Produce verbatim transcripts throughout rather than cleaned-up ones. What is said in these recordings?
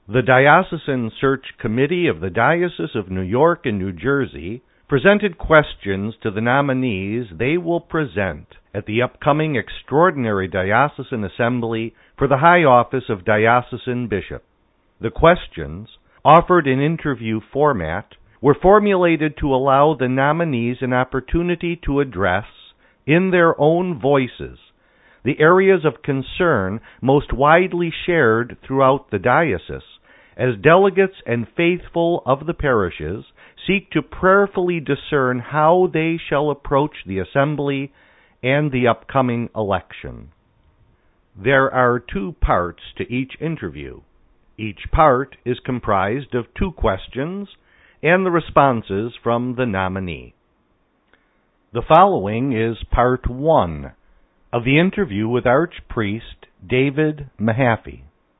The Diocesan Search Committee of the Diocese of New York and New Jersey presented questions to the nominees they will present at the upcoming Extraordinary Diocesan Assembly for the high office of Diocesan Bishop. The questions, offered in interview format, were formulated to allow the nominees an opportunity to address, in their own voices, the areas of concern most widely shared throughout the diocese, as delegates and faithful of the parishes seek to prayerfully discern how they shall approach the assembly and the upcoming election. There are two parts to each interview. Each part is comprised of two questions and the responses from the nominee. The following is part one of the interview with Archpriest David Mahaffey.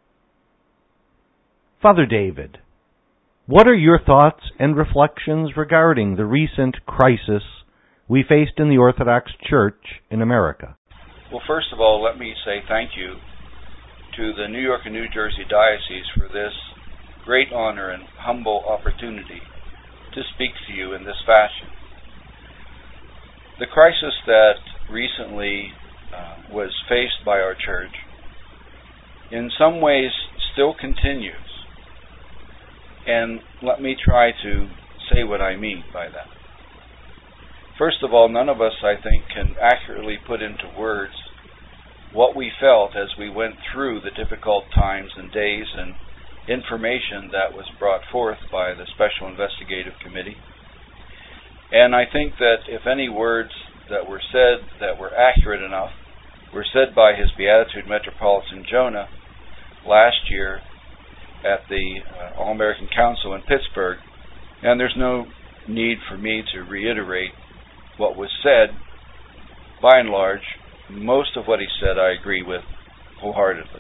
Father David, what are your thoughts and reflections regarding the recent crisis we faced in the Orthodox Church in America? Well, first of all, let me say thank you to the New York and New Jersey Diocese for this great honor and humble opportunity to speak to you in this fashion. The crisis that recently uh, was faced by our church in some ways still continues. And let me try to say what I mean by that. First of all, none of us, I think, can accurately put into words what we felt as we went through the difficult times and days and information that was brought forth by the Special Investigative Committee. And I think that if any words that were said that were accurate enough were said by His Beatitude Metropolitan Jonah last year at the uh, All-American Council in Pittsburgh, and there's no need for me to reiterate what was said. By and large, most of what he said I agree with wholeheartedly.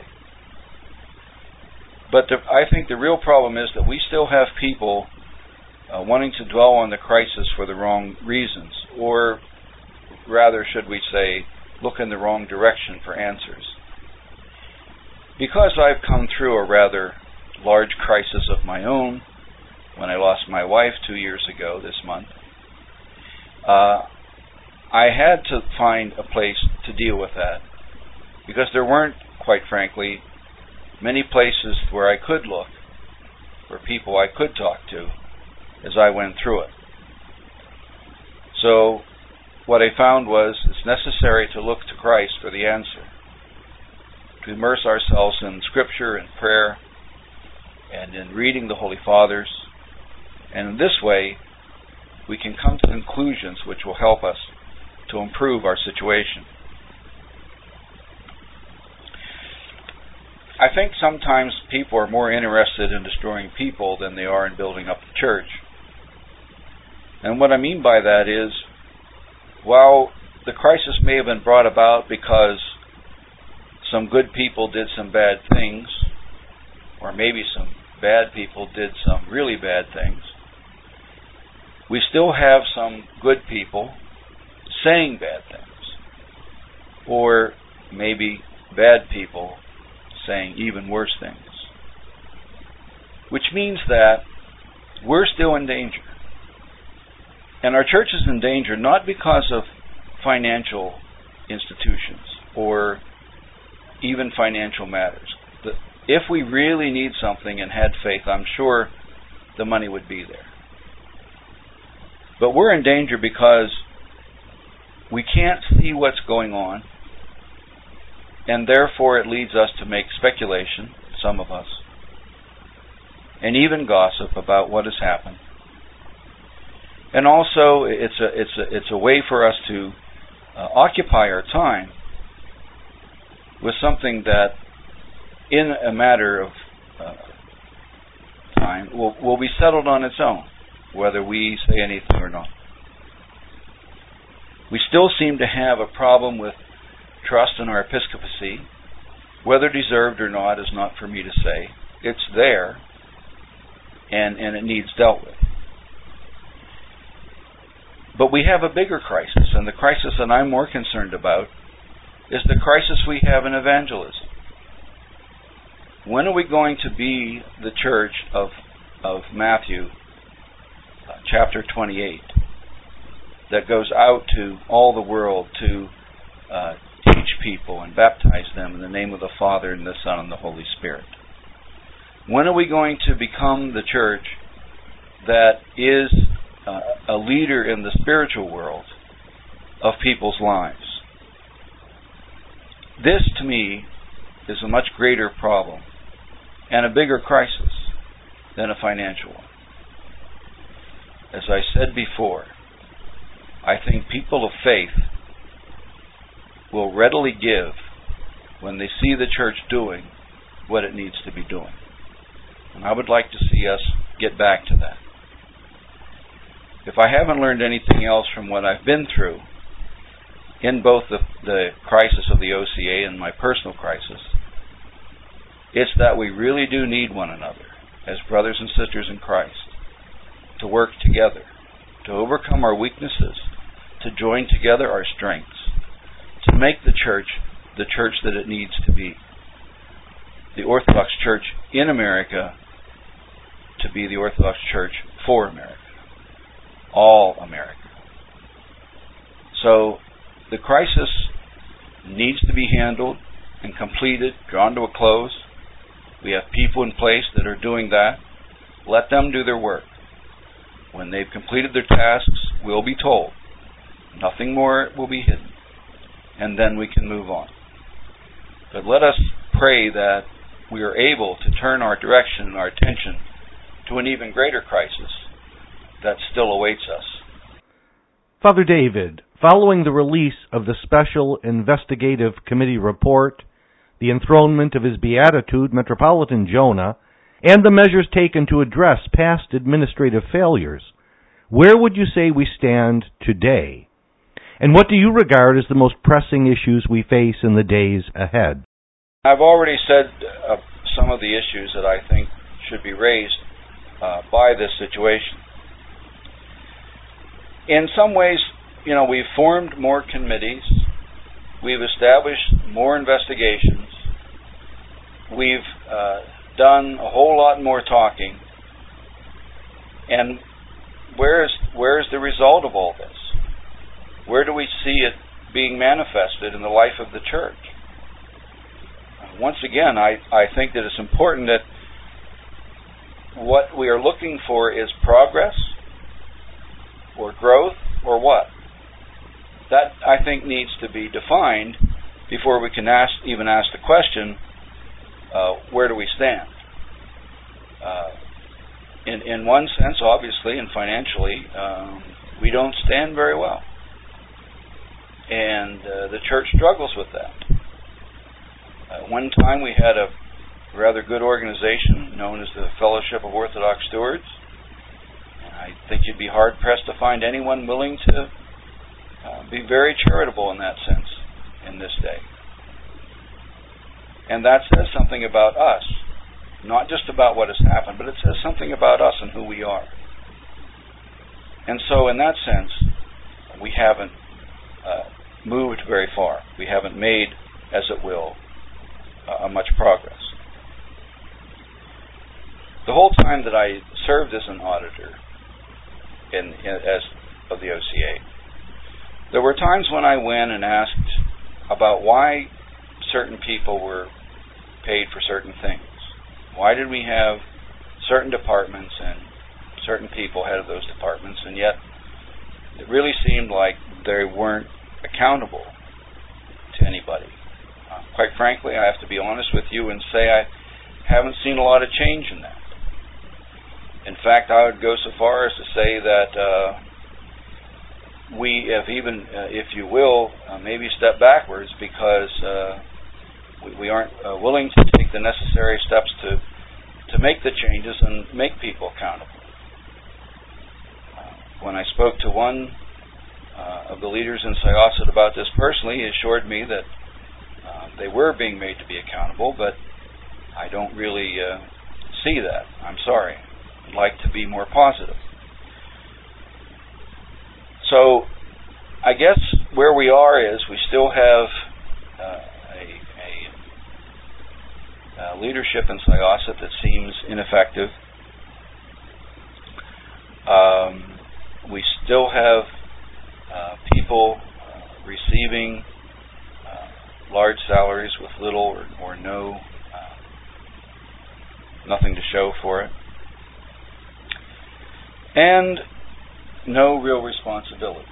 But the, I think the real problem is that we still have people uh, wanting to dwell on the crisis for the wrong reasons, or rather, should we say, look in the wrong direction for answers. Because I've come through a rather large crisis of my own when I lost my wife two years ago this month, uh, I had to find a place to deal with that, because there weren't, quite frankly, many places where I could look for people I could talk to as I went through it. So what I found was it's necessary to look to Christ for the answer, to immerse ourselves in Scripture and prayer and in reading the Holy Fathers, and in this way we can come to conclusions which will help us to improve our situation. I think sometimes people are more interested in destroying people than they are in building up the church. And what I mean by that is, while the crisis may have been brought about because some good people did some bad things, or maybe some bad people did some really bad things, we still have some good people saying bad things, or maybe bad people saying even worse things, which means that we're still in danger. And our church is in danger not because of financial institutions or even financial matters. If we really need something and had faith, I'm sure the money would be there. But we're in danger because we can't see what's going on, and therefore it leads us to make speculation, some of us, and even gossip about what has happened. And also, it's a it's a it's a way for us to uh, occupy our time with something that, in a matter of uh, time, will will be settled on its own, whether we say anything or not. We still seem to have a problem with trust in our episcopacy. Whether deserved or not is not for me to say. It's there, and, and it needs dealt with. But we have a bigger crisis, and the crisis that I'm more concerned about is the crisis we have in evangelism. when are we going to be the church of of Matthew uh, chapter twenty-eight that goes out to all the world to uh, teach people and baptize them in the name of the Father and the Son and the Holy Spirit? When are we going to become the church that is uh, a leader in the spiritual world of people's lives? This, to me, is a much greater problem and a bigger crisis than a financial one. As I said before, I think people of faith will readily give when they see the church doing what it needs to be doing. And I would like to see us get back to that. If I haven't learned anything else from what I've been through, in both the, the crisis of the O C A and my personal crisis, it's that we really do need one another as brothers and sisters in Christ to work together, to overcome our weaknesses, to join together our strengths, to make the church the church that it needs to be. The Orthodox Church in America to be the Orthodox Church for America. All America. So, the crisis needs to be handled and completed, drawn to a close. We have people in place that are doing that. Let them do their work. When they've completed their tasks, we'll be told. Nothing more will be hidden. And then we can move on. But let us pray that we are able to turn our direction and our attention to an even greater crisis that still awaits us. Father David, following the release of the Special Investigative Committee report, the enthronement of His Beatitude, Metropolitan Jonah, and the measures taken to address past administrative failures, where would you say we stand today? And what do you regard as the most pressing issues we face in the days ahead? I've already said uh, some of the issues that I think should be raised uh, by this situation. In some ways, you know, we've formed more committees, we've established more investigations, we've uh, done a whole lot more talking, and where's where's the result of all this? Where do we see it being manifested in the life of the church? Uh, once again, I, I think that it's important that what we are looking for is progress, or growth, or what? That, I think, needs to be defined before we can ask, even ask the question, uh, where do we stand? Uh, in, in one sense, obviously, and financially, um, we don't stand very well. And uh, the church struggles with that. Uh, one time we had a rather good organization known as the Fellowship of Orthodox Stewards. I think you'd be hard-pressed to find anyone willing to uh, be very charitable in that sense in this day. And that says something about us, not just about what has happened, but it says something about us and who we are. And so in that sense, we haven't uh, moved very far. We haven't made, as it will, uh, much progress. The whole time that I served as an auditor, In, in, as of the O C A, there were times when I went and asked about why certain people were paid for certain things. Why did we have certain departments and certain people head of those departments, and yet it really seemed like they weren't accountable to anybody. Uh, quite frankly, I have to be honest with you and say I haven't seen a lot of change in that. In fact, I would go so far as to say that uh, we have even, uh, if you will, uh, maybe step backwards because uh, we, we aren't uh, willing to take the necessary steps to to make the changes and make people accountable. Uh, when I spoke to one uh, of the leaders in Syosset about this personally, he assured me that uh, they were being made to be accountable, but I don't really uh, see that. I'm sorry. Like to be more positive. So, I guess where we are is we still have uh, a, a uh, leadership in Syosset that seems ineffective. Um, we still have uh, people uh, receiving uh, large salaries with little or, or no, uh, nothing to show for it, and no real responsibility.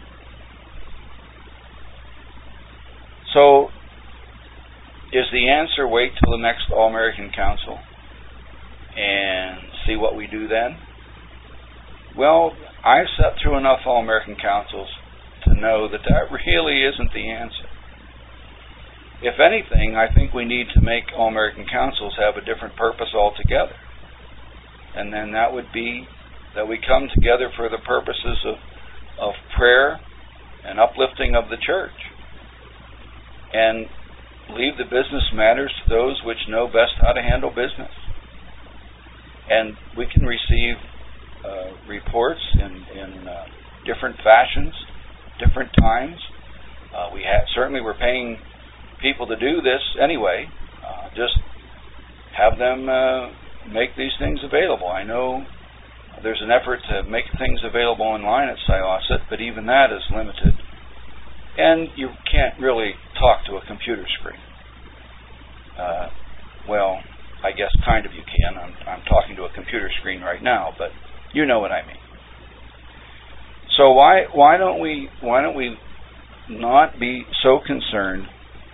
So, is the answer wait till the next All-American Council and see what we do then? Well, I've sat through enough All-American Councils to know that that really isn't the answer. If anything, I think we need to make All-American Councils have a different purpose altogether. And then that would be that we come together for the purposes of, of prayer and uplifting of the church. And leave the business matters to those which know best how to handle business. And we can receive uh, reports in, in uh, different fashions, different times. Uh, we ha- certainly we're paying people to do this anyway. Uh, just have them uh, make these things available. I know there's an effort to make things available online at Syosset, but even that is limited. And you can't really talk to a computer screen. Uh, well, I guess kind of you can. I'm, I'm talking to a computer screen right now, but you know what I mean. So why why don't we why don't we not be so concerned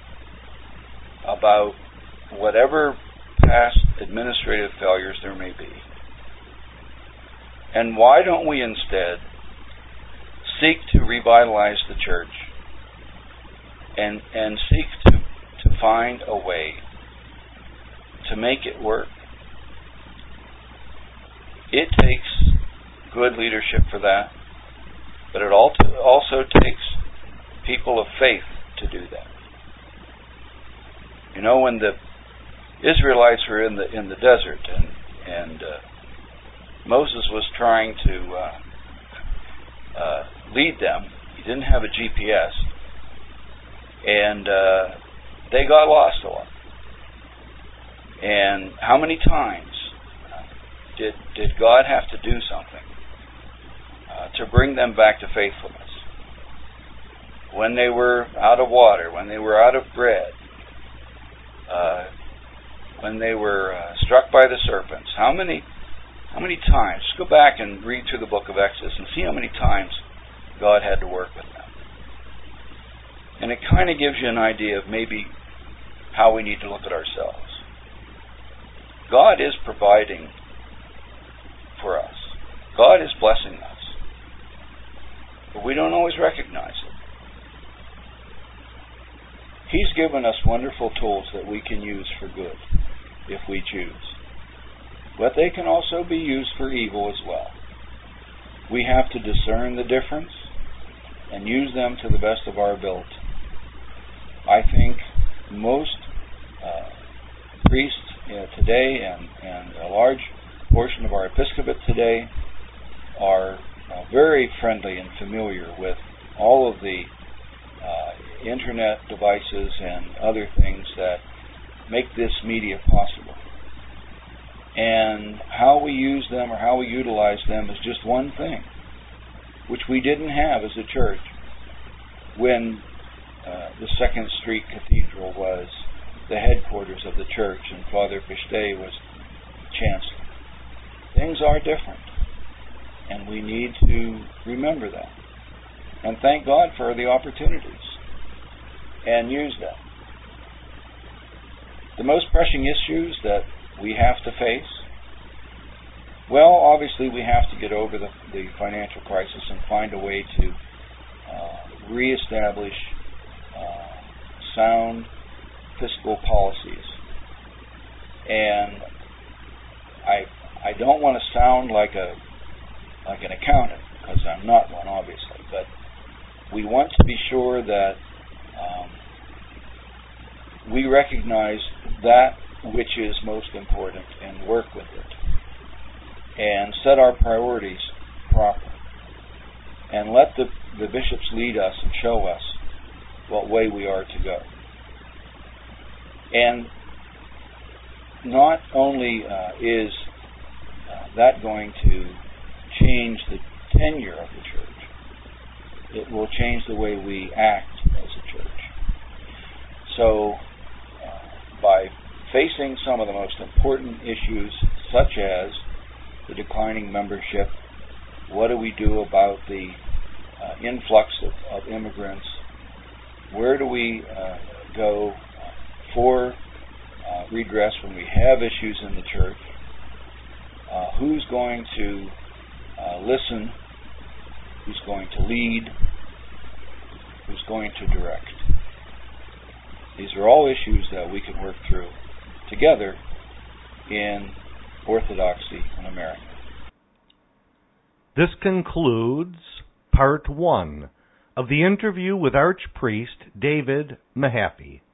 about whatever past administrative failures there may be, and why don't we instead seek to revitalize the church and and seek to to find a way to make it work? It takes good leadership for that, but it also takes people of faith to do that. You know, when the Israelites were in the in the desert and and uh, Moses was trying to uh, uh, lead them, he didn't have a G P S, and uh, they got lost a lot. And how many times did did God have to do something uh, to bring them back to faithfulness? When they were out of water, when they were out of bread, uh, when they were uh, struck by the serpents, how many how many times? Just go back and read through the book of Exodus and see how many times God had to work with them. And it kind of gives you an idea of maybe how we need to look at ourselves. God is providing for us. God is blessing us. But we don't always recognize it. He's given us wonderful tools that we can use for good, if we choose. But they can also be used for evil as well. We have to discern the difference and use them to the best of our ability. I think most uh, priests uh, today and, and a large portion of our episcopate today are uh, very friendly and familiar with all of the uh, internet devices and other things that make this media possible. And how we use them or how we utilize them is just one thing, which we didn't have as a church when uh, the Second Street Cathedral was the headquarters of the church and Father Pichet was chancellor. Things are different, and we need to remember that and thank God for the opportunities and use them. The most pressing issues that we have to face, well, obviously we have to get over the, the financial crisis and find a way to uh, reestablish uh, sound fiscal policies. And I I don't want to sound like a like an accountant, because I'm not one, obviously, but we want to be sure that um, we recognize that which is most important and work with it and set our priorities properly and let the, the bishops lead us and show us what way we are to go. And not only uh, is uh, that going to change the tenure of the church, it will change the way we act as a church. So, uh, by facing some of the most important issues, such as the declining membership, what do we do about the uh, influx of, of immigrants? Where do we uh, go for uh, redress when we have issues in the church? Uh, who's going to uh, listen? Who's going to lead? Who's going to direct? These are all issues that we can work through together in Orthodoxy in America. This concludes part one of the interview with Archpriest David Mahaffey.